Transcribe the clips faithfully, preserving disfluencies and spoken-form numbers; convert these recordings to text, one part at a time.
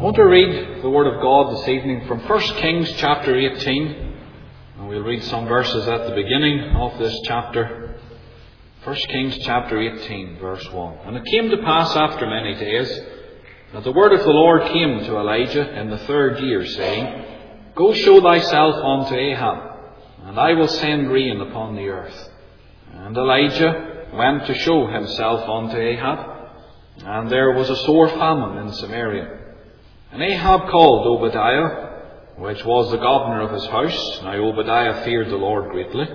I want to read the Word of God this evening from First Kings chapter eighteen. And we'll read some verses at the beginning of this chapter. First Kings chapter eighteen, verse one. And it came to pass after many days that the word of the Lord came to Elijah in the third year, saying, Go show thyself unto Ahab, and I will send rain upon the earth. And Elijah went to show himself unto Ahab, and there was a sore famine in Samaria. And Ahab called Obadiah, which was the governor of his house. Now Obadiah feared the Lord greatly,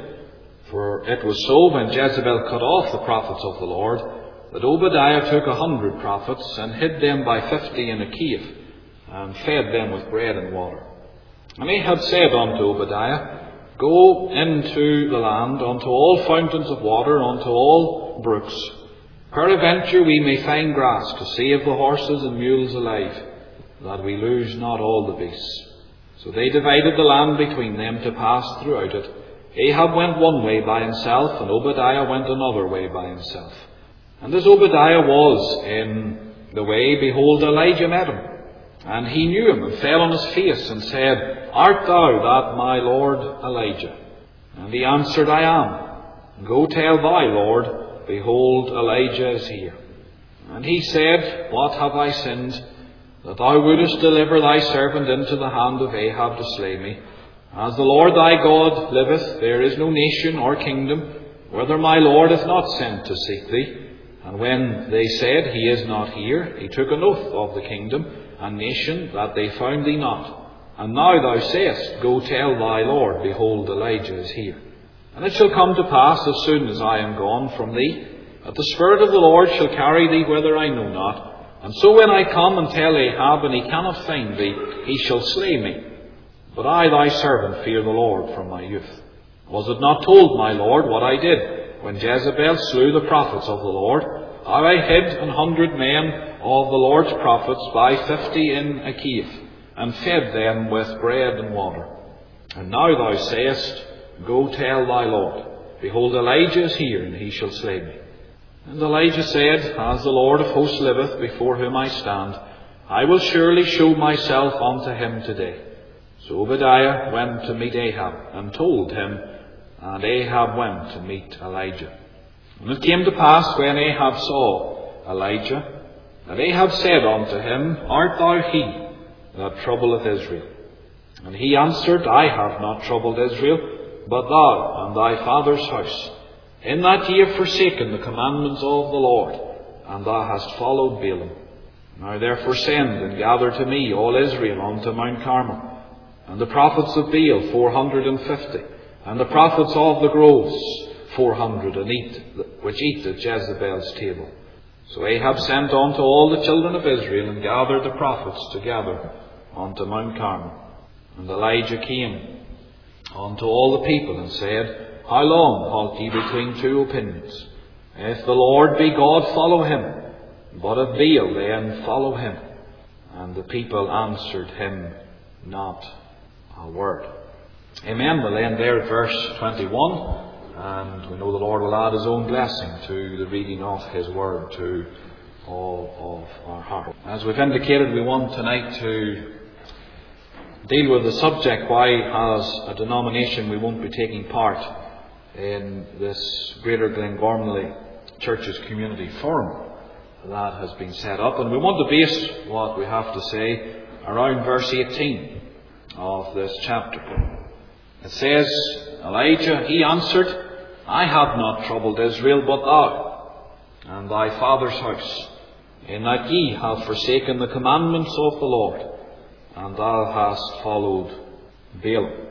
for it was so when Jezebel cut off the prophets of the Lord, that Obadiah took a hundred prophets, and hid them by fifty in a cave, and fed them with bread and water. And Ahab said unto Obadiah, Go into the land, unto all fountains of water, unto all brooks. Peradventure we may find grass to save the horses and mules alive, that we lose not all the beasts. So they divided the land between them to pass throughout it. Ahab went one way by himself, and Obadiah went another way by himself. And as Obadiah was in the way, behold, Elijah met him. And he knew him, and fell on his face, and said, Art thou that my lord Elijah? And he answered, I am. Go tell thy Lord, behold, Elijah is here. And he said, What have I sinned, that thou wouldest deliver thy servant into the hand of Ahab to slay me? As the Lord thy God liveth, there is no nation or kingdom, whither my Lord hath not sent to seek thee. And when they said, He is not here, he took an oath of the kingdom and nation, that they found thee not. And now thou sayest, Go tell thy Lord, behold, Elijah is here. And it shall come to pass, as soon as I am gone from thee, that the Spirit of the Lord shall carry thee whither I know not. And so when I come and tell Ahab, and he cannot find thee, he shall slay me. But I, thy servant, fear the Lord from my youth. Was it not told, my Lord, what I did, when Jezebel slew the prophets of the Lord? How I hid an hundred men of the Lord's prophets by fifty in a cave, and fed them with bread and water. And now thou sayest, Go tell thy Lord, behold, Elijah is here, and he shall slay me. And Elijah said, As the Lord of hosts liveth, before whom I stand, I will surely show myself unto him today. So Obadiah went to meet Ahab, and told him, and Ahab went to meet Elijah. And it came to pass, when Ahab saw Elijah, that Ahab said unto him, Art thou he that troubleth Israel? And he answered, I have not troubled Israel, but thou and thy father's house, in that ye have forsaken the commandments of the Lord, and thou hast followed Baalim. Now therefore send and gather to me all Israel unto Mount Carmel, and the prophets of Baal four hundred and fifty, and the prophets of the groves four hundred, and eat, which eat at Jezebel's table. So Ahab sent unto all the children of Israel, and gathered the prophets together unto Mount Carmel. And Elijah came unto all the people, and said, How long halt ye between two opinions? If the Lord be God, follow him, but if Baal, then follow him. And the people answered him not a word. Amen. We'll end there at verse twenty-one. And we know the Lord will add his own blessing to the reading of his word to all of our heart. As we've indicated, we want tonight to deal with the subject, why as a denomination we won't be taking part in this Greater Glengormley Churches Community Forum that has been set up. And we want to base what we have to say around verse eighteen of this chapter. It says, Elijah, he answered, I have not troubled Israel, but thou, and thy father's house, in that ye have forsaken the commandments of the Lord, and thou hast followed Baalim.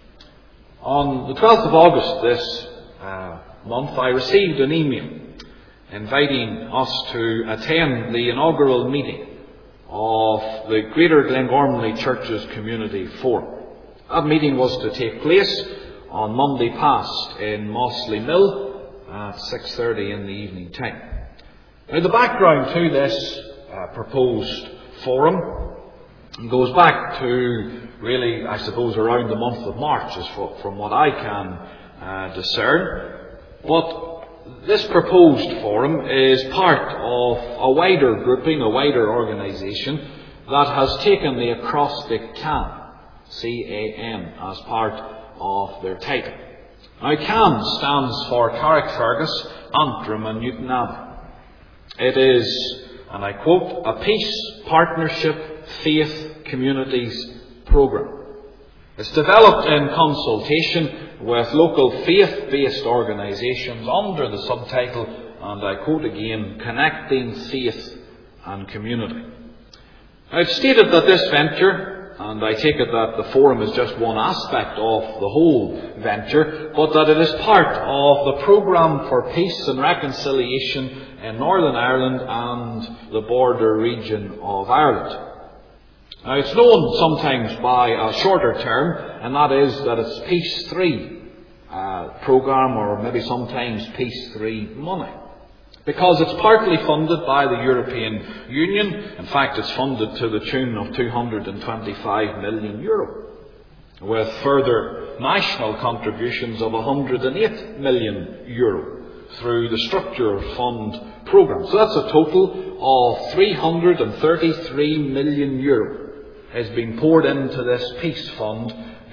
On the twelfth of August this uh, month, I received an email inviting us to attend the inaugural meeting of the Greater Glengormley Churches Community Forum. That meeting was to take place on Monday past in Mossley Mill at six thirty in the evening time. Now, the background to this uh, proposed forum goes back to really, I suppose, around the month of March, as for, from what I can uh, discern. But this proposed forum is part of a wider grouping, a wider organisation that has taken the acrostic CAN, C A N, as part of their title. Now, CAN stands for Carrickfergus, Antrim and Newtownabbey. It is, and I quote, a peace, partnership, faith, communities programme. It's developed in consultation with local faith-based organisations under the subtitle, and I quote again, Connecting Faith and Community. I've stated that this venture, and I take it that the forum is just one aspect of the whole venture, but that it is part of the programme for peace and reconciliation in Northern Ireland and the border region of Ireland. Now, it's known sometimes by a shorter term, and that is that it's Peace three uh, programme, or maybe sometimes Peace three money. Because it's partly funded by the European Union. In fact, it's funded to the tune of two hundred twenty-five million euro, with further national contributions of one hundred eight million euro through the Structure Fund programme. So that's a total of three hundred thirty-three million euro has been poured into this peace fund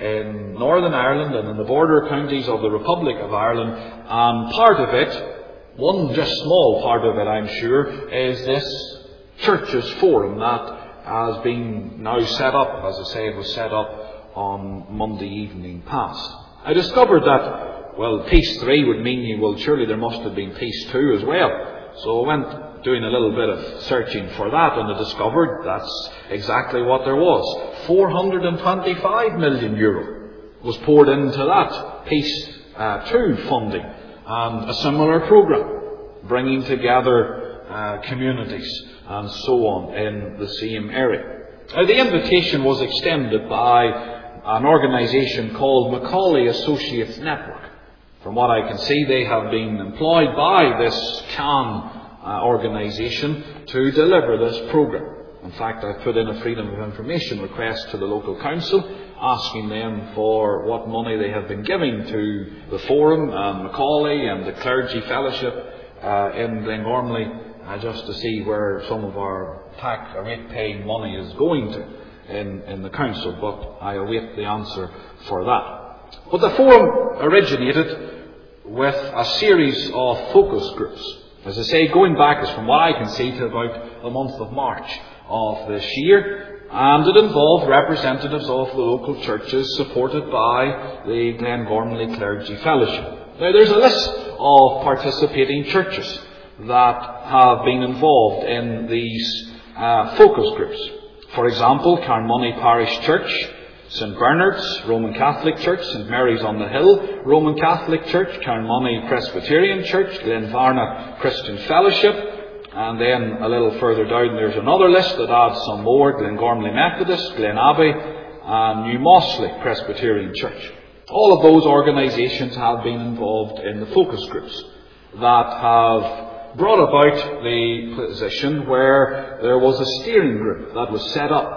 in Northern Ireland and in the border counties of the Republic of Ireland. And part of it, one just small part of it I'm sure, is this Churches Forum that has been now set up. As I say, it was set up on Monday evening past. I discovered that, well, Peace three would mean, well, surely there must have been Peace two as well. So I went doing a little bit of searching for that, and I discovered that's exactly what there was. four hundred twenty-five million euro was poured into that Peace uh, two funding, and a similar programme, bringing together uh, communities and so on in the same area. Now, the invitation was extended by an organisation called Macaulay Associates Network. From what I can see, they have been employed by this CAN uh, organisation to deliver this programme. In fact, I've put in a Freedom of Information request to the local council, asking them for what money they have been giving to the Forum and Macaulay and the Clergy Fellowship uh, in Glengormley, uh, just to see where some of our tax or rate-paying money is going to in, in the council. But I await the answer for that. But the Forum originated with a series of focus groups. As I say, going back, is from what I can see, to about the month of March of this year, and it involved representatives of the local churches supported by the Glengormley Clergy Fellowship. Now, there's a list of participating churches that have been involved in these uh, focus groups. For example, Carnmoney Parish Church, Saint Bernard's Roman Catholic Church, Saint Mary's on the Hill Roman Catholic Church, Carnmoney Presbyterian Church, Glenvarna Christian Fellowship, and then a little further down there's another list that adds some more: Glengormley Methodist, Glen Abbey, and New Mossley Presbyterian Church. All of those organisations have been involved in the focus groups that have brought about the position where there was a steering group that was set up.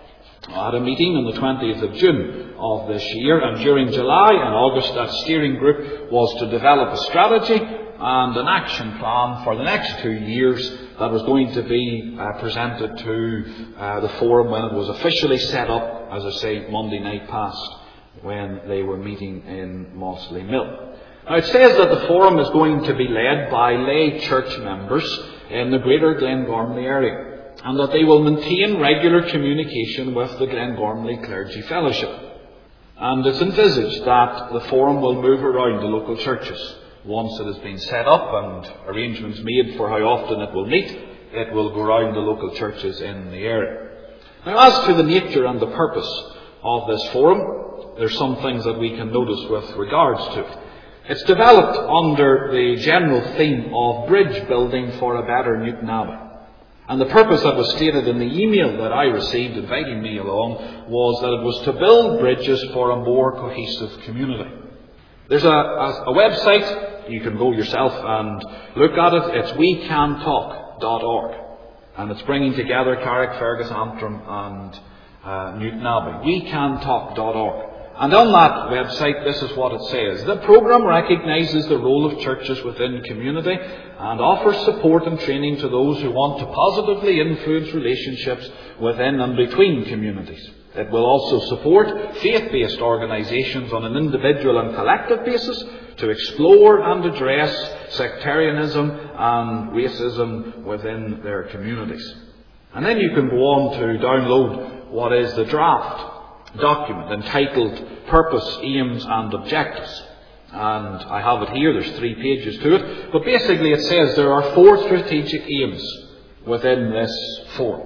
I had a meeting on the twentieth of June of this year, and during July and August that steering group was to develop a strategy and an action plan for the next two years that was going to be uh, presented to uh, the Forum when it was officially set up, as I say, Monday night past, when they were meeting in Mossley Mill. Now, it says that the Forum is going to be led by lay church members in the greater Glengormley area, and that they will maintain regular communication with the Glengormley Clergy Fellowship. And it's envisaged that the Forum will move around the local churches. Once it has been set up and arrangements made for how often it will meet, it will go around the local churches in the area. Now, as to the nature and the purpose of this Forum, there's some things that we can notice with regards to it. It's developed under the general theme of bridge building for a better Newtownabbey. And the purpose that was stated in the email that I received inviting me along was that it was to build bridges for a more cohesive community. There's a, a, a website, you can go yourself and look at it. It's we can talk dot org. And it's bringing together Carrickfergus, Antrim and uh, Newtownabbey. we can talk dot org. And on that website, this is what it says. The programme recognises the role of churches within community and offers support and training to those who want to positively influence relationships within and between communities. It will also support faith-based organisations on an individual and collective basis to explore and address sectarianism and racism within their communities. And then you can go on to download what is the draft document entitled Purpose, Aims and Objectives. And I have it here, there's three pages to it. But basically it says there are four strategic aims within this forum.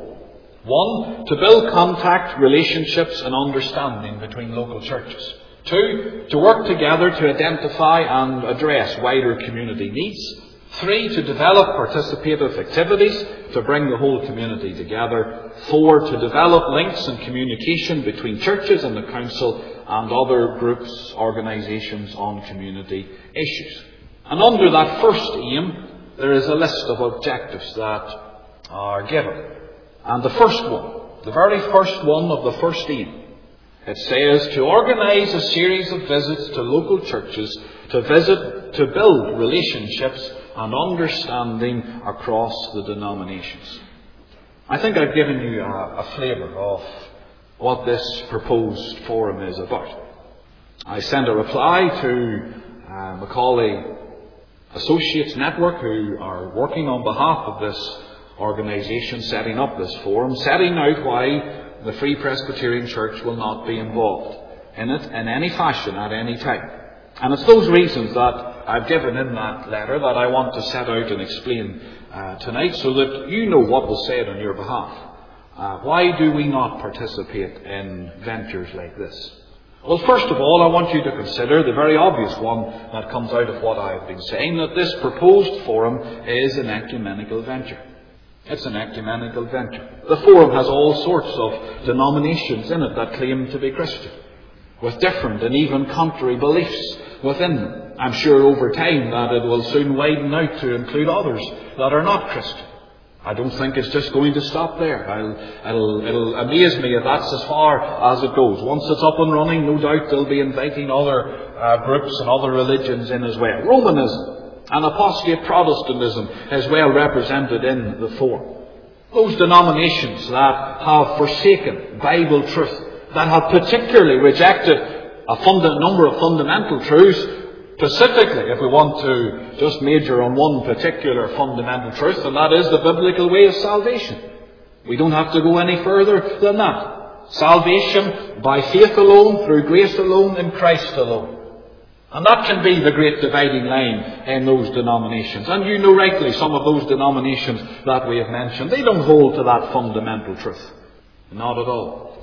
One, to build contact, relationships and understanding between local churches. Two, to work together to identify and address wider community needs. Three, to develop participative activities to bring the whole community together. Four, to develop links and communication between churches and the council and other groups, organisations on community issues. And under that first aim, there is a list of objectives that are given. And the first one, the very first one of the first aim, it says to organise a series of visits to local churches to visit, to build relationships and understanding across the denominations. I think I've given you a, a flavour of what this proposed forum is about. I sent a reply to uh, Macaulay Associates Network, who are working on behalf of this organisation setting up this forum, setting out why the Free Presbyterian Church will not be involved in it in any fashion at any time. And it's those reasons that I've given in that letter that I want to set out and explain uh, tonight, so that you know what was said on your behalf. Uh, why do we not participate in ventures like this? Well, first of all, I want you to consider the very obvious one that comes out of what I have been saying, that this proposed forum is an ecumenical venture. It's an ecumenical venture. The forum has all sorts of denominations in it that claim to be Christian, with different and even contrary beliefs within them. I'm sure over time that it will soon widen out to include others that are not Christian. I don't think it's just going to stop there. I'll, it'll, it'll amaze me if that's as far as it goes. Once it's up and running, no doubt they'll be inviting other uh, groups and other religions in as well. Romanism and apostate Protestantism is well represented in the forum. Those denominations that have forsaken Bible truth, that have particularly rejected a funda- number of fundamental truths, specifically if we want to just major on one particular fundamental truth, and that is the biblical way of salvation. We don't have to go any further than that. Salvation by faith alone, through grace alone, in Christ alone. And that can be the great dividing line in those denominations. And you know rightly some of those denominations that we have mentioned, they don't hold to that fundamental truth. Not at all.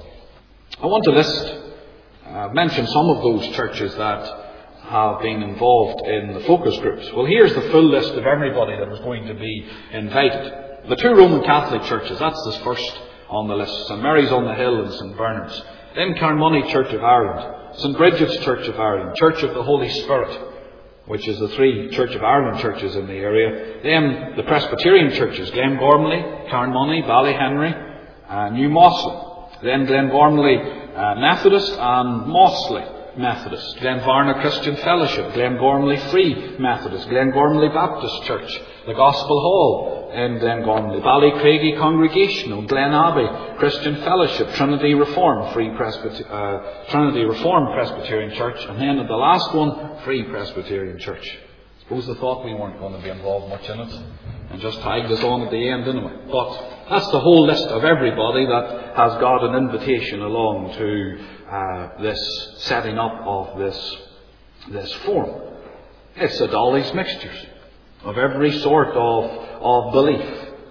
I want to list, uh, mention some of those churches that have been involved in the focus groups. Well, here's the full list of everybody that was going to be invited. The two Roman Catholic churches, that's the first on the list. Saint Mary's on the Hill and Saint Bernard's. Then Carnmoney Church of Ireland. Saint Bridget's Church of Ireland, Church of the Holy Spirit, which is the three Church of Ireland churches in the area. Then the Presbyterian churches, Glengormley, Carnmoney, Ballyhenry, uh, New Mossley. Then Glengormley uh, Methodist and Mossley Methodist. Glenvarna Christian Fellowship, Glengormley Free Methodist, Glengormley Baptist Church, the Gospel Hall in Glengormley, Ballycraigie Congregational, Glen Abbey Christian Fellowship, Trinity Reform Free Presbyter- uh, Trinity Reformed Presbyterian Church, and then at the last one, Free Presbyterian Church. I suppose they thought we weren't going to be involved much in it, and just tagged us on at the end anyway. But that's the whole list of everybody that has got an invitation along to uh, this setting up of this this forum. It's a Dolly's mixtures of every sort of, of belief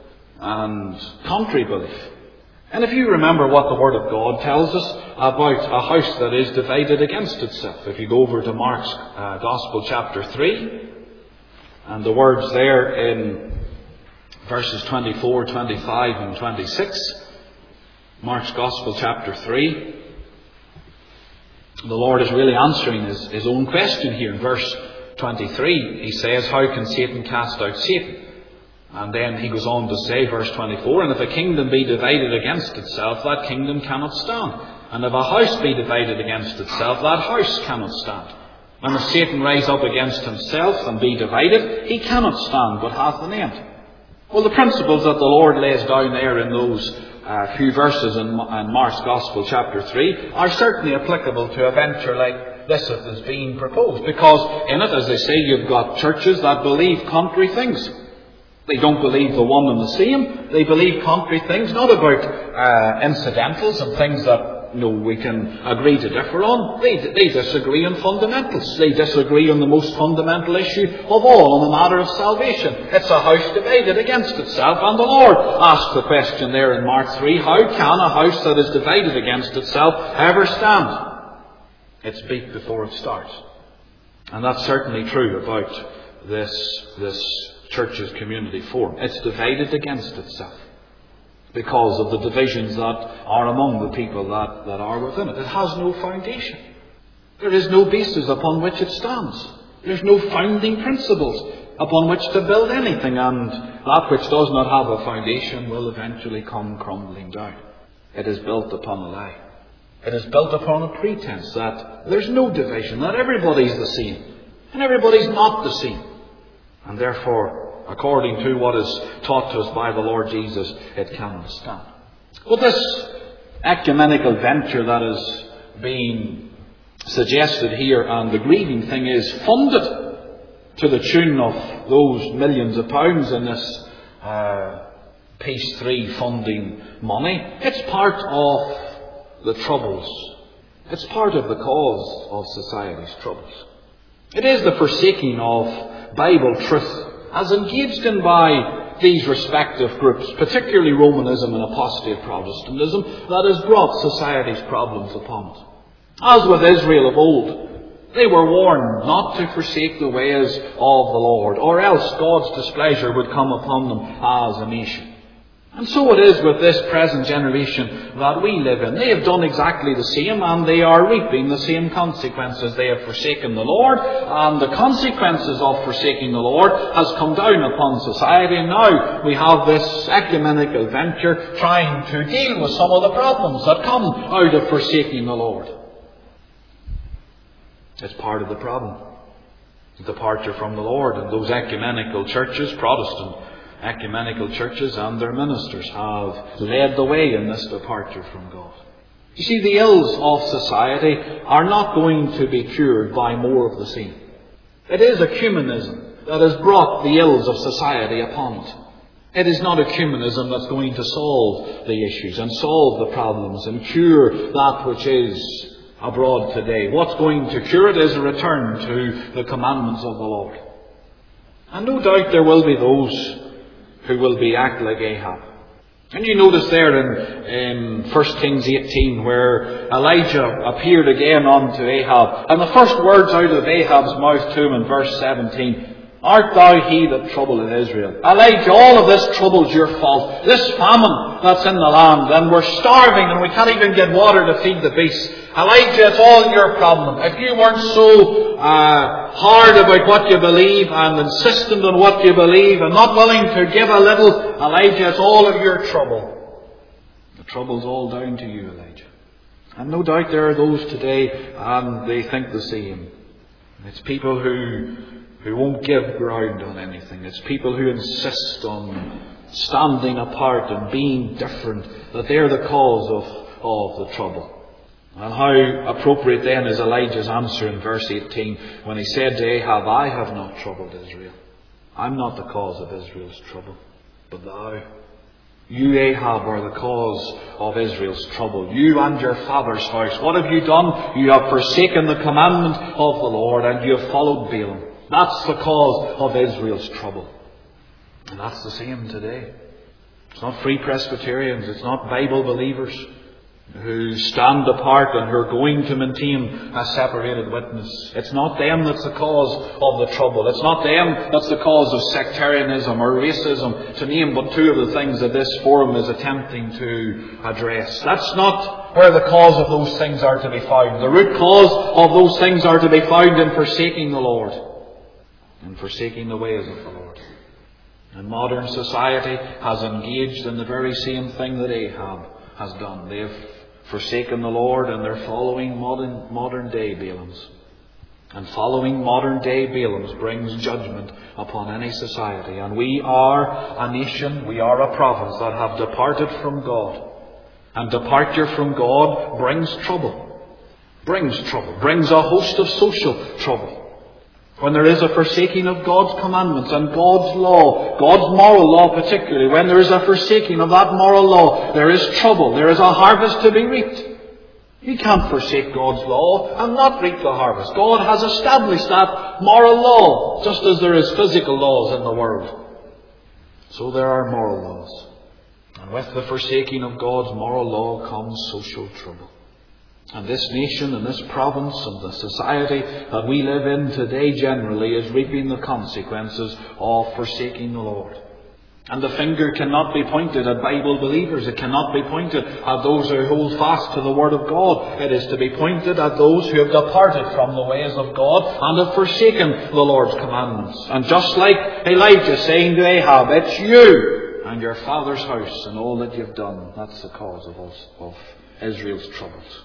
and contrary belief. And if you remember what the Word of God tells us about a house that is divided against itself, if you go over to Mark's uh, Gospel chapter three, and the words there in verses twenty-four, twenty-five and twenty-six, Mark's Gospel chapter three, the Lord is really answering his, his own question here in verse twenty-three. He says, how can Satan cast out Satan? And then he goes on to say, verse twenty-four, and if a kingdom be divided against itself, that kingdom cannot stand. And if a house be divided against itself, that house cannot stand. And if Satan rise up against himself and be divided, he cannot stand, but hath an end. Well, the principles that the Lord lays down there in those uh, few verses in, in Mark's Gospel, chapter three, are certainly applicable to a venture like this that is being proposed. Because in it, as they say, you've got churches that believe contrary things. They don't believe the one and the same. They believe contrary things, not about uh, incidentals and things that you know, we can agree to differ on. They, they disagree on fundamentals. They disagree on the most fundamental issue of all, on the matter of salvation. It's a house divided against itself. And the Lord asked the question there in Mark three, how can a house that is divided against itself ever stand? It's beat before it starts. And that's certainly true about this, this church's community forum. It's divided against itself because of the divisions that are among the people that, that are within it. It has no foundation. There is no basis upon which it stands. There's no founding principles upon which to build anything, and that which does not have a foundation will eventually come crumbling down. It is built upon a lie. It is built upon a pretense that there's no division, that everybody's the same, and everybody's not the same. And therefore, according to what is taught to us by the Lord Jesus, it cannot stand. Well, this ecumenical venture that is being suggested here, and the grieving thing is, funded to the tune of those millions of pounds in this uh, Peace three funding money. It's part of the troubles. It's part of the cause of society's troubles. It is the forsaking of Bible truth as engaged in by these respective groups, particularly Romanism and apostate Protestantism, that has brought society's problems upon it. As with Israel of old, they were warned not to forsake the ways of the Lord, or else God's displeasure would come upon them as a nation. And so it is with this present generation that we live in. They have done exactly the same, and they are reaping the same consequences. They have forsaken the Lord, and the consequences of forsaking the Lord has come down upon society. And now we have this ecumenical venture trying to deal with some of the problems that come out of forsaking the Lord. It's part of the problem. Departure from the Lord. And those ecumenical churches, Protestant ecumenical churches and their ministers, have led the way in this departure from God. You see, the ills of society are not going to be cured by more of the same. It is ecumenism that has brought the ills of society upon it. It is not ecumenism that's going to solve the issues and solve the problems and cure that which is abroad today. What's going to cure it is a return to the commandments of the Lord. And no doubt there will be those who will be act like Ahab. And you notice there in, in First Kings eighteen where Elijah appeared again unto Ahab. And the first words out of Ahab's mouth to him in verse seventeen, art thou he that troubleth Israel? Elijah, all of this trouble's your fault. This famine that's in the land, and we're starving and we can't even get water to feed the beasts. Elijah, it's all your problem. If you weren't so uh, hard about what you believe and insistent on what you believe and not willing to give a little, Elijah, it's all of your trouble. The trouble's all down to you, Elijah. And no doubt there are those today, and they think the same. It's people who who won't give ground on anything. It's people who insist on standing apart and being different, that they're the cause of, of the trouble. And how appropriate then is Elijah's answer in verse eighteen when he said to Ahab, I have not troubled Israel. I'm not the cause of Israel's trouble, but thou. You, Ahab, are the cause of Israel's trouble. You and your father's house. What have you done? You have forsaken the commandment of the Lord, and you have followed Balaam. That's the cause of Israel's trouble. And that's the same today. It's not Free Presbyterians, it's not Bible believers who stand apart and who are going to maintain a separated witness. It's not them that's the cause of the trouble. It's not them that's the cause of sectarianism or racism, to name but two of the things that this forum is attempting to address. That's not where the cause of those things are to be found. The root cause of those things are to be found in forsaking the Lord, in forsaking the ways of the Lord. And modern society has engaged in the very same thing that Ahab has done. They have forsaken the Lord and they're following modern, modern day Balaams. And following modern day Balaams brings judgment upon any society. And we are a nation, we are a province that have departed from God. And departure from God brings trouble. Brings trouble. Brings a host of social trouble. When there is a forsaking of God's commandments and God's law, God's moral law particularly, when there is a forsaking of that moral law, there is trouble. There is a harvest to be reaped. You can't forsake God's law and not reap the harvest. God has established that moral law, just as there is physical laws in the world. So there are moral laws. And with the forsaking of God's moral law comes social trouble. And this nation and this province and the society that we live in today generally is reaping the consequences of forsaking the Lord. And the finger cannot be pointed at Bible believers. It cannot be pointed at those who hold fast to the Word of God. It is to be pointed at those who have departed from the ways of God and have forsaken the Lord's commandments. And just like Elijah saying to Ahab, it's you and your father's house and all that you've done. That's the cause of, us, of Israel's troubles.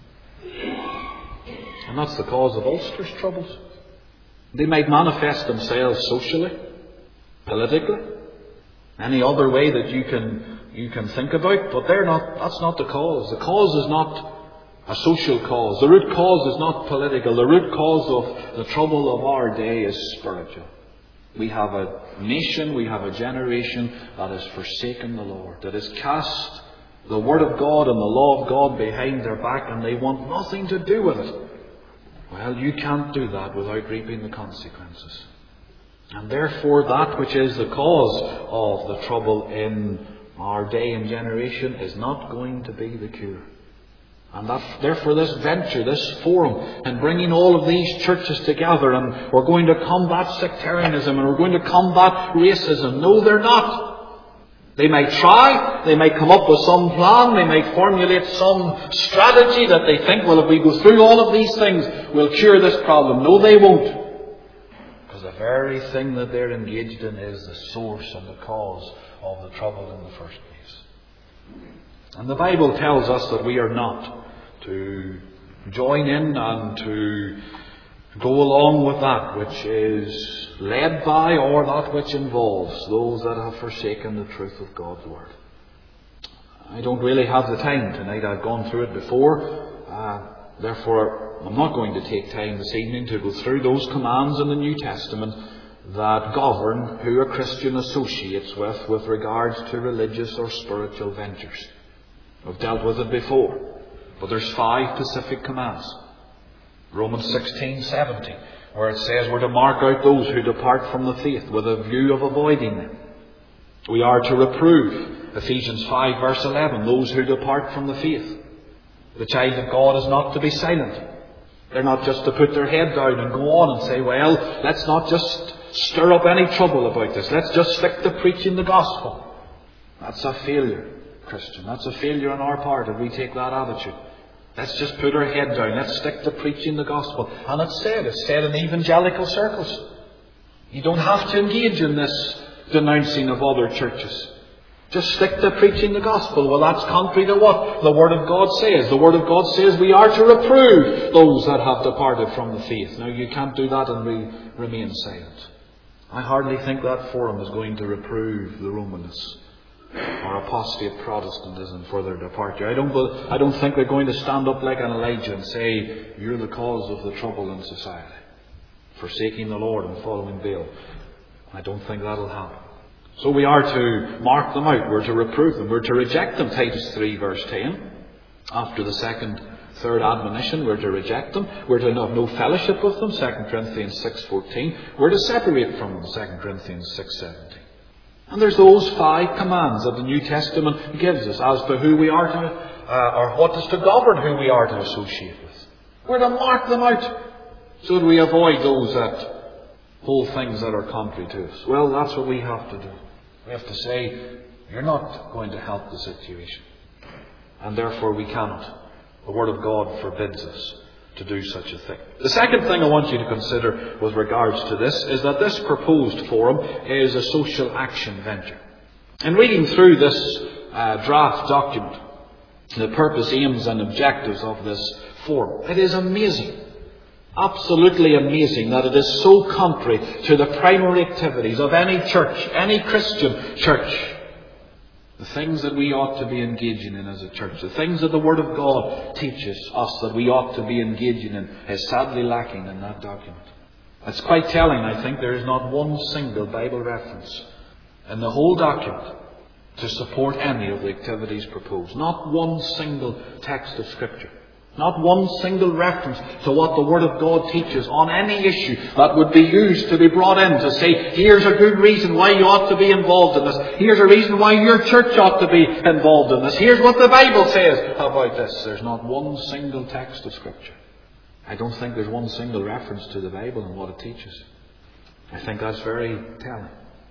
And that's the cause of Ulster's troubles. They might manifest themselves socially, politically, any other way that you can you can think about, but they're not. That's not the cause. The cause is not a social cause. The root cause is not political. The root cause of the trouble of our day is spiritual. We have a nation, we have a generation that has forsaken the Lord, that has cast the Word of God and the law of God behind their back, and they want nothing to do with it. Well, you can't do that without reaping the consequences. And therefore that which is the cause of the trouble in our day and generation is not going to be the cure. And that, therefore this venture, this forum, and bringing all of these churches together, and we're going to combat sectarianism and we're going to combat racism. No, they're not. They might try, they might come up with some plan, they might formulate some strategy that they think, well, if we go through all of these things, we'll cure this problem. No, they won't. Because the very thing that they're engaged in is the source and the cause of the trouble in the first place. And the Bible tells us that we are not to join in and to go along with that which is led by or that which involves those that have forsaken the truth of God's Word. I don't really have the time tonight. I've gone through it before. Uh, therefore, I'm not going to take time this evening to go through those commands in the New Testament that govern who a Christian associates with with regards to religious or spiritual ventures. I've dealt with it before. But there's five specific commands. Romans sixteen seventeen, where it says we're to mark out those who depart from the faith with a view of avoiding them. We are to reprove, Ephesians five verse eleven, those who depart from the faith. The child of God is not to be silent. They're not just to put their head down and go on and say, well, let's not just stir up any trouble about this. Let's just stick to preaching the gospel. That's a failure, Christian. That's a failure on our part if we take that attitude. Let's just put our head down. Let's stick to preaching the gospel. And it's said, it's said in evangelical circles. You don't have to engage in this denouncing of other churches. Just stick to preaching the gospel. Well, that's contrary to what the Word of God says. The Word of God says we are to reprove those that have departed from the faith. Now, you can't do that and we remain silent. I hardly think that forum is going to reprove the Romanists or apostate Protestantism for their departure. I don't, I don't think they're going to stand up like an Elijah and say, you're the cause of the trouble in society, forsaking the Lord and following Baal. I don't think that'll happen. So we are to mark them out. We're to reprove them. We're to reject them. Titus three verse ten. After the second, third admonition, we're to reject them. We're to have no fellowship with them. Second Corinthians six fourteen. We're to separate from them. Second Corinthians six seventeen. And there's those five commands that the New Testament gives us as to who we are to, uh, or what is to govern who we are to associate with. We're to mark them out so that we avoid those that hold things that are contrary to us. Well, that's what we have to do. We have to say, you're not going to help the situation. And therefore we cannot. The Word of God forbids us to do such a thing. The second thing I want you to consider with regards to this is that this proposed forum is a social action venture. In reading through this uh, draft document, the purpose, aims and objectives of this forum, it is amazing, absolutely amazing that it is so contrary to the primary activities of any church, any Christian church. The things that we ought to be engaging in as a church, the things that the Word of God teaches us that we ought to be engaging in, is sadly lacking in that document. It's quite telling, I think. There is not one single Bible reference in the whole document to support any of the activities proposed. Not one single text of Scripture. Not one single reference to what the Word of God teaches on any issue that would be used to be brought in to say, here's a good reason why you ought to be involved in this. Here's a reason why your church ought to be involved in this. Here's what the Bible says about this. There's not one single text of Scripture. I don't think there's one single reference to the Bible and what it teaches. I think that's very telling.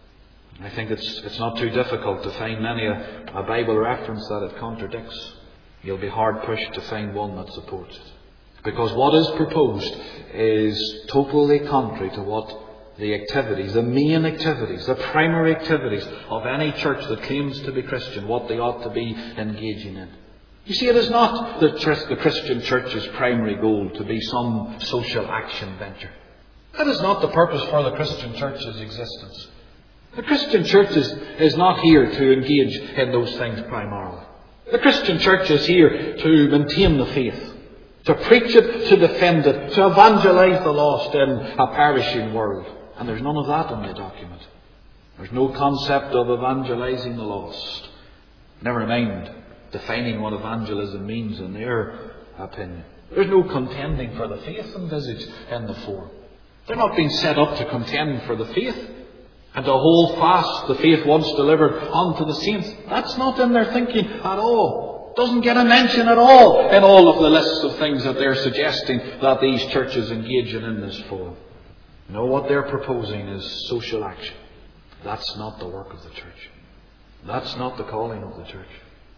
I think it's it's not too difficult to find many a, a Bible reference that it contradicts. You'll be hard pushed to find one that supports it. Because what is proposed is totally contrary to what the activities, the main activities, the primary activities of any church that claims to be Christian, what they ought to be engaging in. You see, it is not the, the Christian church's primary goal to be some social action venture. That is not the purpose for the Christian church's existence. The Christian church is, is not here to engage in those things primarily. The Christian church is here to maintain the faith, to preach it, to defend it, to evangelize the lost in a perishing world. And there's none of that in the document. There's no concept of evangelizing the lost. Never mind defining what evangelism means in their opinion. There's no contending for the faith envisaged in the forum. They're not being set up to contend for the faith and to hold fast the faith once delivered unto the saints. That's not in their thinking at all. Doesn't get a mention at all in all of the lists of things that they're suggesting that these churches engage in in this forum. No, what they're proposing is social action. That's not the work of the church. That's not the calling of the church.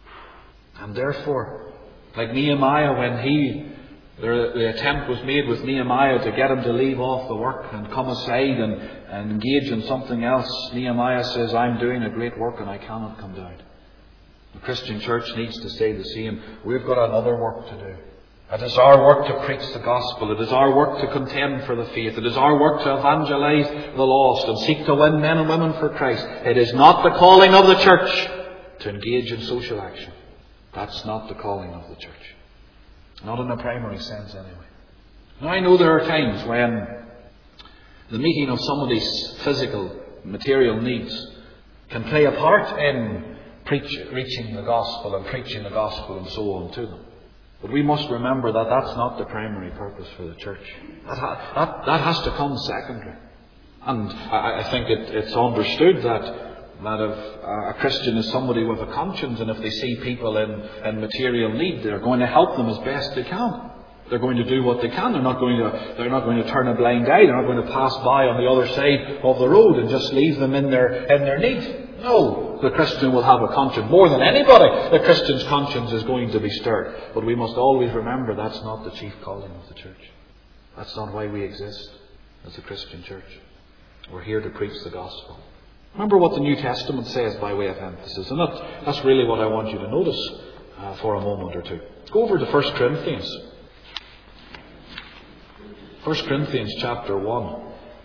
And therefore, like Nehemiah, when he The, the attempt was made with Nehemiah to get him to leave off the work and come aside and, and engage in something else. Nehemiah says, I'm doing a great work and I cannot come down. The Christian church needs to say the same. We've got another work to do. It is our work to preach the gospel. It is our work to contend for the faith. It is our work to evangelize the lost and seek to win men and women for Christ. It is not the calling of the church to engage in social action. That's not the calling of the church. Not in a primary sense, anyway. Now, I know there are times when the meeting of somebody's physical, material needs can play a part in preach, reaching the gospel and preaching the gospel and so on to them. But we must remember that that's not the primary purpose for the church. That, ha- that, that has to come secondary. And I, I think it, it's understood that That if a Christian is somebody with a conscience, and if they see people in, in material need, they're going to help them as best they can. They're going to do what they can. They're not going to, they're not going to turn a blind eye. They're not going to pass by on the other side of the road and just leave them in their, in their need. No, the Christian will have a conscience. More than anybody, the Christian's conscience is going to be stirred. But we must always remember that's not the chief calling of the church. That's not why we exist as a Christian church. We're here to preach the gospel. Remember what the New Testament says by way of emphasis. And that, that's really what I want you to notice uh, for a moment or two. Go over to First Corinthians. First Corinthians chapter one.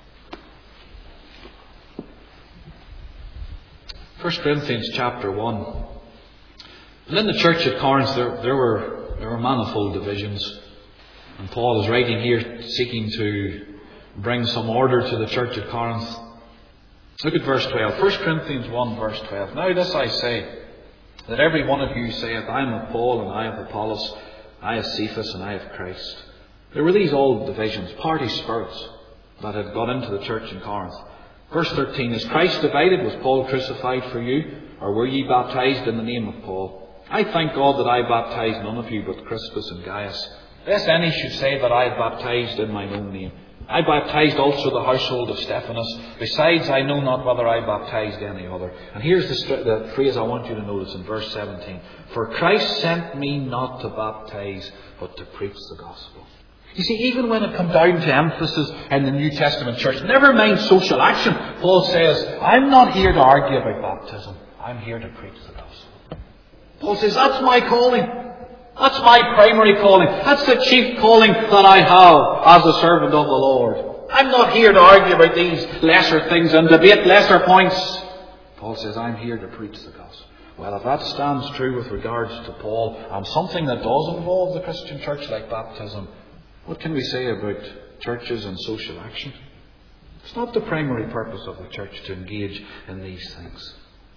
First Corinthians chapter one. And in the church at Corinth there, there were there were manifold divisions. And Paul is writing here seeking to bring some order to the church at Corinth. Look at verse twelve. First Corinthians one verse twelve. Now this I say, that every one of you saith, I am of Paul, and I of Apollos, I of Cephas, and I of Christ. There were these old divisions, party spirits, that had got into the church in Corinth. Verse thirteen, is Christ divided? Was Paul crucified for you? Or were ye baptized in the name of Paul? I thank God that I baptized none of you but Crispus and Gaius. Lest any should say that I have baptized in mine own name. I baptized also the household of Stephanas. Besides, I know not whether I baptized any other. And here's the, the phrase I want you to notice in verse seventeen. For Christ sent me not to baptize, but to preach the gospel. You see, even when it comes down to emphasis in the New Testament church, never mind social action, Paul says, I'm not here to argue about baptism. I'm here to preach the gospel. Paul says, that's my calling. That's my primary calling. That's the chief calling that I have as a servant of the Lord. I'm not here to argue about these lesser things and debate lesser points. Paul says, I'm here to preach the gospel. Well, if that stands true with regards to Paul, and something that does involve the Christian church like baptism, what can we say about churches and social action? It's not the primary purpose of the church to engage in these things.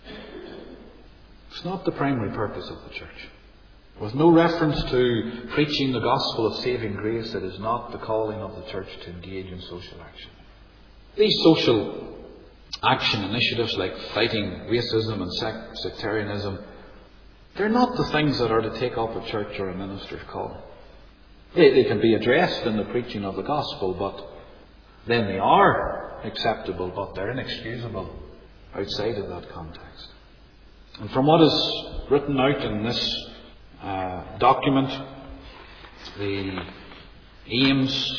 It's not the primary purpose of the church. With no reference to preaching the gospel of saving grace, it is not the calling of the church to engage in social action. These social action initiatives like fighting racism and sect- sectarianism, they're not the things that are to take up a church or a minister's calling. They, they can be addressed in the preaching of the gospel, but then they are acceptable, but they're inexcusable outside of that context. And from what is written out in this uh, document, the aims,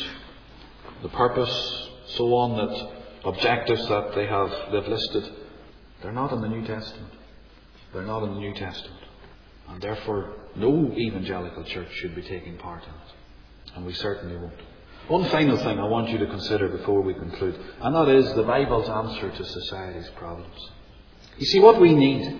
the purpose, so on, that objectives that they have they've listed, they're not in the New Testament. They're not in the New Testament. And therefore, no evangelical church should be taking part in it. And we certainly won't. One final thing I want you to consider before we conclude, and that is the Bible's answer to society's problems. You see, what we need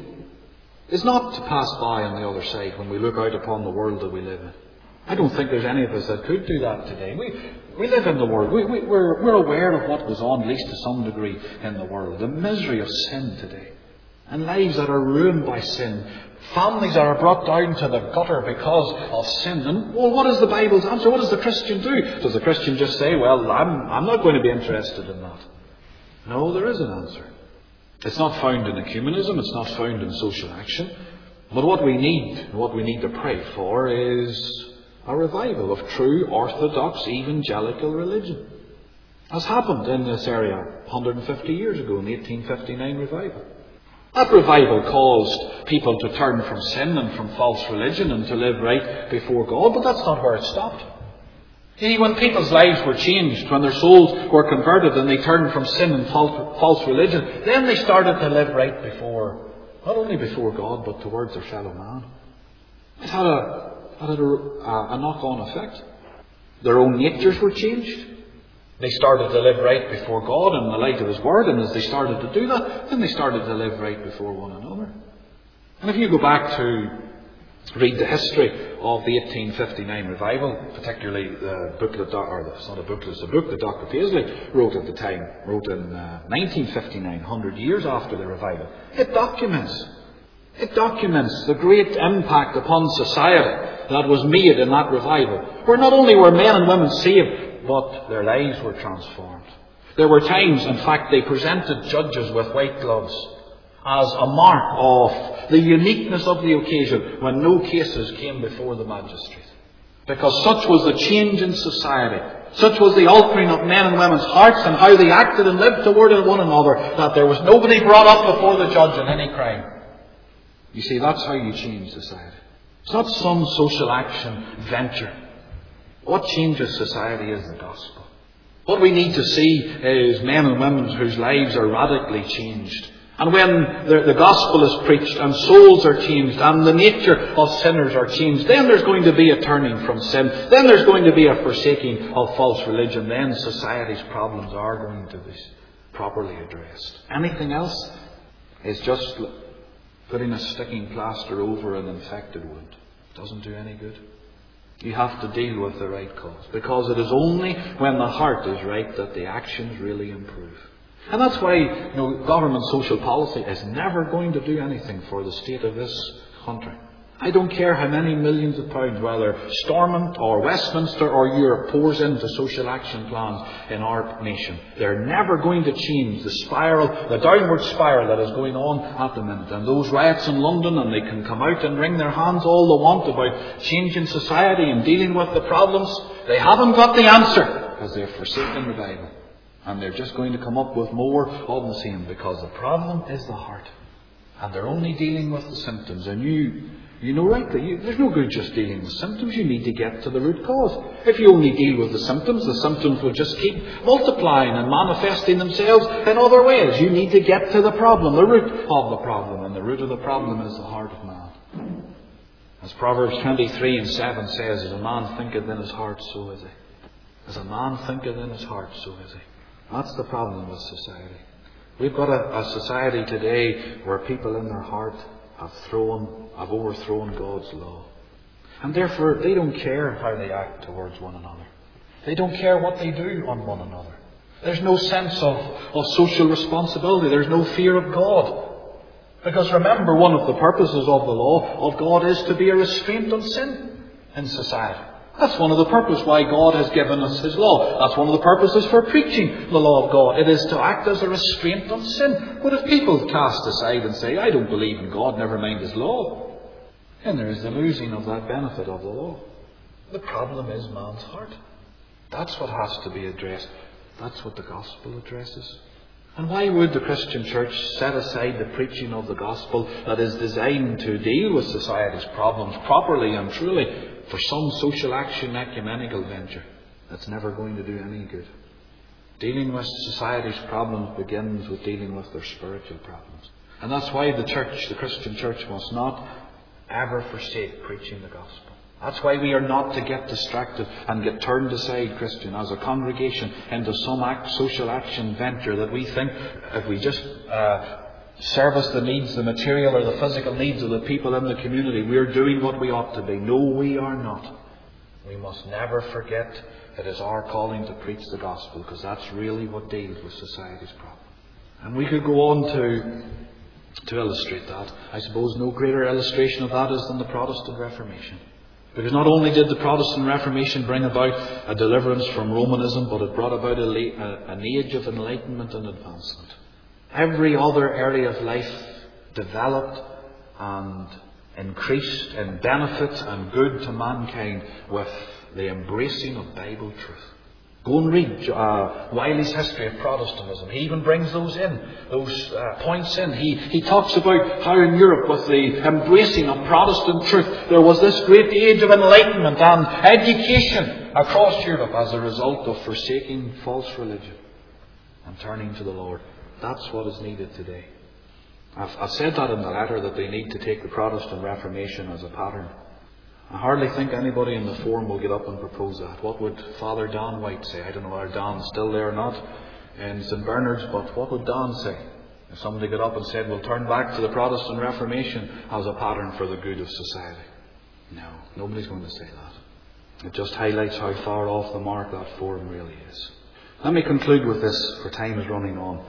is not to pass by on the other side when we look out upon the world that we live in. I don't think there's any of us that could do that today. We we live in the world. We, we, we're, we're aware of what goes on, at least to some degree, in the world. The misery of sin today. And lives that are ruined by sin. Families that are brought down to the gutter because of sin. And, well, what is the Bible's answer? What does the Christian do? Does the Christian just say, well, I'm, I'm not going to be interested in that? No, there is an answer. It's not found in ecumenism. It's not found in social action. But what we need, what we need to pray for is a revival of true orthodox evangelical religion. As happened in this area one hundred fifty years ago in the eighteen fifty-nine revival. That revival caused people to turn from sin and from false religion and to live right before God, but that's not where it stopped. See, when people's lives were changed, when their souls were converted and they turned from sin and false religion, then they started to live right before, not only before God, but towards their fellow man. It had a, it had a, a knock-on effect. Their own natures were changed. They started to live right before God in the light of His Word, and as they started to do that, then they started to live right before one another. And if you go back to read the history of the eighteen fifty-nine revival, particularly the booklet, or it's not a booklet, it's a book that Doctor Paisley wrote at the time, wrote in uh, nineteen fifty-nine, one hundred years after the revival. It documents, it documents the great impact upon society that was made in that revival, where not only were men and women saved, but their lives were transformed. There were times, in fact, they presented judges with white gloves as a mark of the uniqueness of the occasion when no cases came before the magistrate. Because such was the change in society, such was the altering of men and women's hearts and how they acted and lived toward one another, that there was nobody brought up before the judge in any crime. You see, that's how you change society. It's not some social action venture. What changes society is the gospel. What we need to see is men and women whose lives are radically changed. And when the, the gospel is preached and souls are changed and the nature of sinners are changed, then there's going to be a turning from sin. Then there's going to be a forsaking of false religion. Then society's problems are going to be properly addressed. Anything else is just putting a sticking plaster over an infected wound. It doesn't do any good. You have to deal with the right cause, because it is only when the heart is right that the actions really improve. And that's why, you know, government social policy is never going to do anything for the state of this country. I don't care how many millions of pounds, whether Stormont or Westminster or Europe pours into social action plans in our nation. They're never going to change the spiral, the downward spiral that is going on at the minute. And those riots in London, and they can come out and wring their hands all they want about changing society and dealing with the problems. They haven't got the answer, because they've forsaken the Bible. And they're just going to come up with more of the same, because the problem is the heart. And they're only dealing with the symptoms. And you You know rightly, you, there's no good just dealing with symptoms. You need to get to the root cause. If you only deal with the symptoms, the symptoms will just keep multiplying and manifesting themselves in other ways. You need to get to the problem, the root of the problem. And the root of the problem is the heart of man. As Proverbs twenty-three and seven says, as a man thinketh in his heart, so is he. As a man thinketh in his heart, so is he. That's the problem with society. We've got a, a society today where people in their heart have thrown, have overthrown God's law. And therefore they don't care how they act towards one another. They don't care what they do on one another. There's no sense of, of social responsibility. There's no fear of God. Because remember, one of the purposes of the law of God is to be a restraint on sin in society. That's one of the purposes why God has given us His law. That's one of the purposes for preaching the law of God. It is to act as a restraint on sin. But if people cast aside and say, I don't believe in God, never mind His law, then there is the losing of that benefit of the law. The problem is man's heart. That's what has to be addressed. That's what the gospel addresses. And why would the Christian church set aside the preaching of the gospel that is designed to deal with society's problems properly and truly for some social action ecumenical venture that's never going to do any good? Dealing with society's problems begins with dealing with their spiritual problems. And that's why the church, the Christian church, must not ever forsake preaching the gospel. That's why we are not to get distracted and get turned aside, Christian, as a congregation into some act, social action venture that we think if we just uh, service the needs, the material or the physical needs of the people in the community, we're doing what we ought to be. No, we are not. We must never forget it is our calling to preach the gospel, because that's really what deals with society's problem. And we could go on to, to illustrate that. I suppose no greater illustration of that is than the Protestant Reformation. Because not only did the Protestant Reformation bring about a deliverance from Romanism, but it brought about a, a, an age of enlightenment and advancement. Every other area of life developed and increased in benefit and good to mankind with the embracing of Bible truth. Go and read uh, Wiley's History of Protestantism. He even brings those in, those uh, points in. He, he talks about how in Europe, with the embracing of Protestant truth, there was this great age of enlightenment and education across Europe as a result of forsaking false religion and turning to the Lord. That's what is needed today. I've, I've said that in the letter, that they need to take the Protestant Reformation as a pattern. I hardly think anybody in the forum will get up and propose that. What would Father Don White say? I don't know whether Don's still there or not in Saint Bernard's, but what would Don say if somebody got up and said, we'll turn back to the Protestant Reformation as a pattern for the good of society? No, nobody's going to say that. It just highlights how far off the mark that forum really is. Let me conclude with this, for time is running on.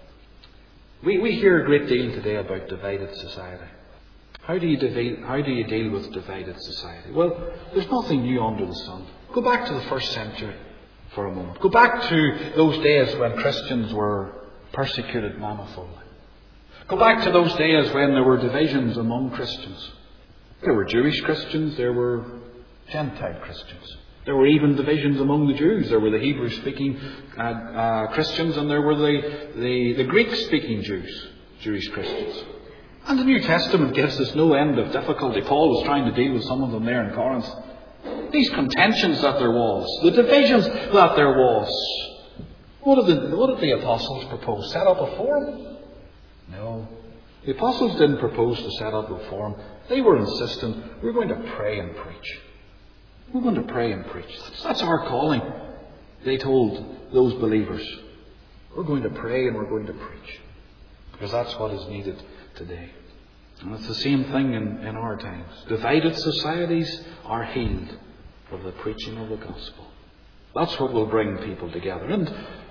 We, we hear a great deal today about divided society. How do you deal, how do you deal with divided society? Well, there's nothing new under the sun. Go back to the first century for a moment. Go back to those days when Christians were persecuted manifoldly. Go back to those days when there were divisions among Christians. There were Jewish Christians, there were Gentile Christians. There were even divisions among the Jews. There were the Hebrew-speaking uh, uh, Christians, and there were the, the, the Greek-speaking Jews, Jewish Christians. And the New Testament gives us no end of difficulty. Paul was trying to deal with some of them there in Corinth. These contentions that there was, the divisions that there was. What did the, what did the apostles propose? Set up a forum? No. The apostles didn't propose to set up a forum. They were insistent, we're going to pray and preach. We're going to pray and preach. That's our calling. They told those believers, we're going to pray and we're going to preach. Because that's what is needed today. And it's the same thing in, in our times. Divided societies are healed for the preaching of the gospel. That's what will bring people together. And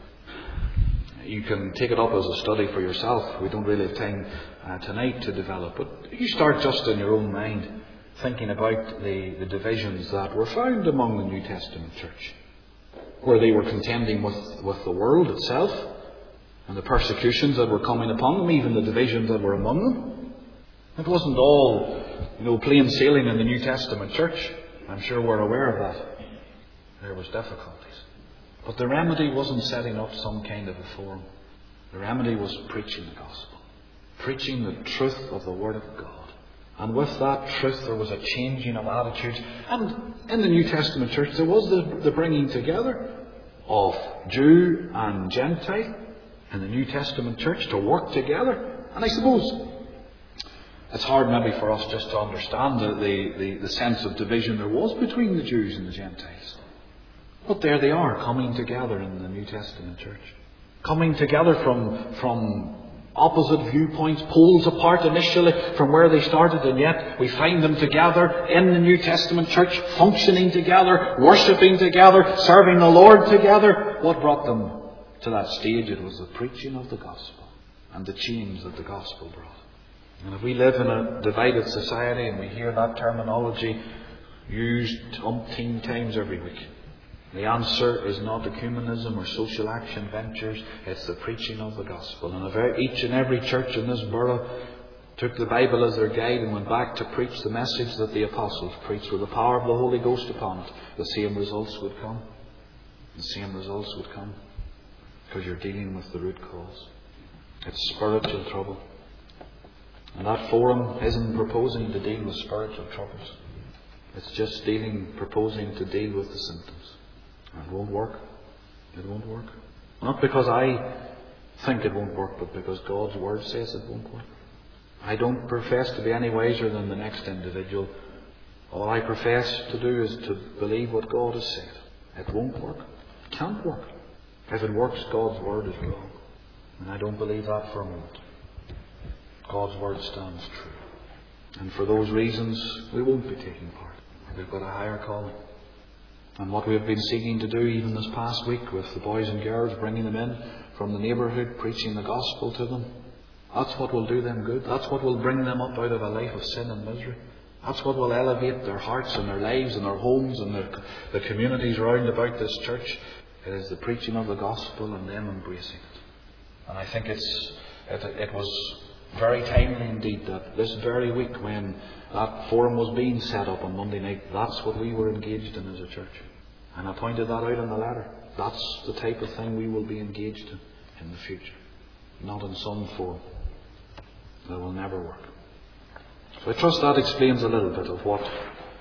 you can take it up as a study for yourself. We don't really have time uh, tonight to develop. But you start just in your own mind thinking about the, the divisions that were found among the New Testament church, where they were contending with, with the world itself and the persecutions that were coming upon them, even the divisions that were among them. It wasn't all, you know, plain sailing in the New Testament church. I'm sure we're aware of that. There was difficulties. But the remedy wasn't setting up some kind of a forum. The remedy was preaching the gospel. Preaching the truth of the Word of God. And with that truth there was a changing of attitudes. And in the New Testament church there was the, the bringing together of Jew and Gentile in the New Testament church to work together. And I suppose it's hard maybe for us just to understand the, the, the, the sense of division there was between the Jews and the Gentiles. But there they are, coming together in the New Testament church. Coming together from, from opposite viewpoints, poles apart initially from where they started, and yet we find them together in the New Testament church, functioning together, worshipping together, serving the Lord together. What brought them to that stage? It was the preaching of the gospel and the change that the gospel brought. And if we live in a divided society and we hear that terminology used umpteen times every week, the answer is not ecumenism or social action ventures, it's the preaching of the gospel. And if each and every church in this borough took the Bible as their guide and went back to preach the message that the apostles preached with the power of the Holy Ghost upon it, the same results would come. The same results would come. Because you're dealing with the root cause. It's spiritual trouble. And that forum isn't proposing to deal with spiritual troubles. It's just dealing, proposing to deal with the symptoms. And it won't work. It won't work. Not because I think it won't work, but because God's Word says it won't work. I don't profess to be any wiser than the next individual. All I profess to do is to believe what God has said. It won't work. It can't work. If it works, God's Word is wrong. And I don't believe that for a moment. God's Word stands true. And for those reasons, we won't be taking part. We've got a higher calling. And what we've been seeking to do even this past week with the boys and girls, bringing them in from the neighbourhood, preaching the gospel to them, that's what will do them good. That's what will bring them up out of a life of sin and misery. That's what will elevate their hearts and their lives and their homes and their, the communities round about this church. It is the preaching of the gospel and them embracing it. And I think it's it, it was very timely indeed that this very week when that forum was being set up on Monday night, that's what we were engaged in as a church. And I pointed that out in the letter. That's the type of thing we will be engaged in in the future. Not in some form that will never work. So I trust that explains a little bit of what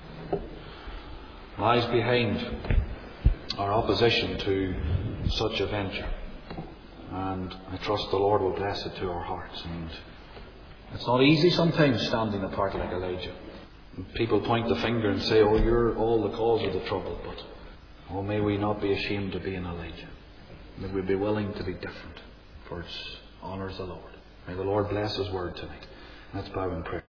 lies behind our opposition to such a venture. And I trust the Lord will bless it to our hearts. And it's not easy sometimes standing apart like Elijah. People point the finger and say, oh, you're all the cause of the trouble. But, oh, may we not be ashamed to be an Elijah. May we be willing to be different, for it honours the Lord. May the Lord bless His word tonight. Let's bow in prayer.